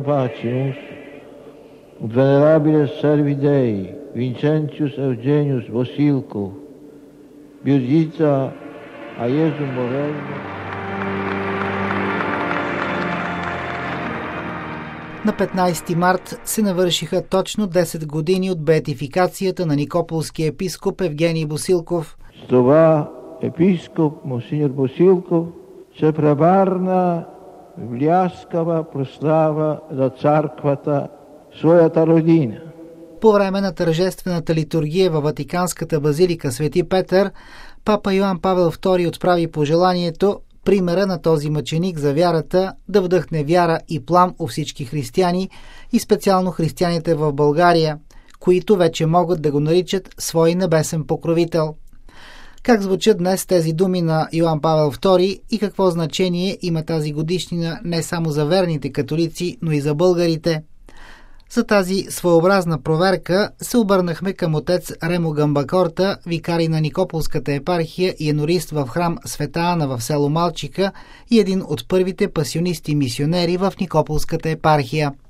Pacimus, ut venerabiles servi Dei, Vincentius Eugenius Vosilkov, Birgitta Aiezum Morello. На 15 март се навършиха точно 10 години от беатификацията на никополския епископ Евгений Босилков. С това епископ Монсеньор Босилков се превърна в бляскава прослава за църквата, своята родина. По време на тържествената литургия във Ватиканската базилика Свети Петър, папа Йоан Павел II отправи пожеланието примера на този мъченик за вярата да вдъхне вяра и плам у всички християни и специално християните в България, които вече могат да го наричат свой небесен покровител. Как звучат днес тези думи на Йоан Павел II и какво значение има тази годишнина не само за верните католици, но и за българите? За тази своеобразна проверка се обърнахме към отец Ремо Гамбакорта, викарий на Никополската епархия и енорист в храм Света Ана в село Малчика и един от първите пасионисти-мисионери в Никополската епархия.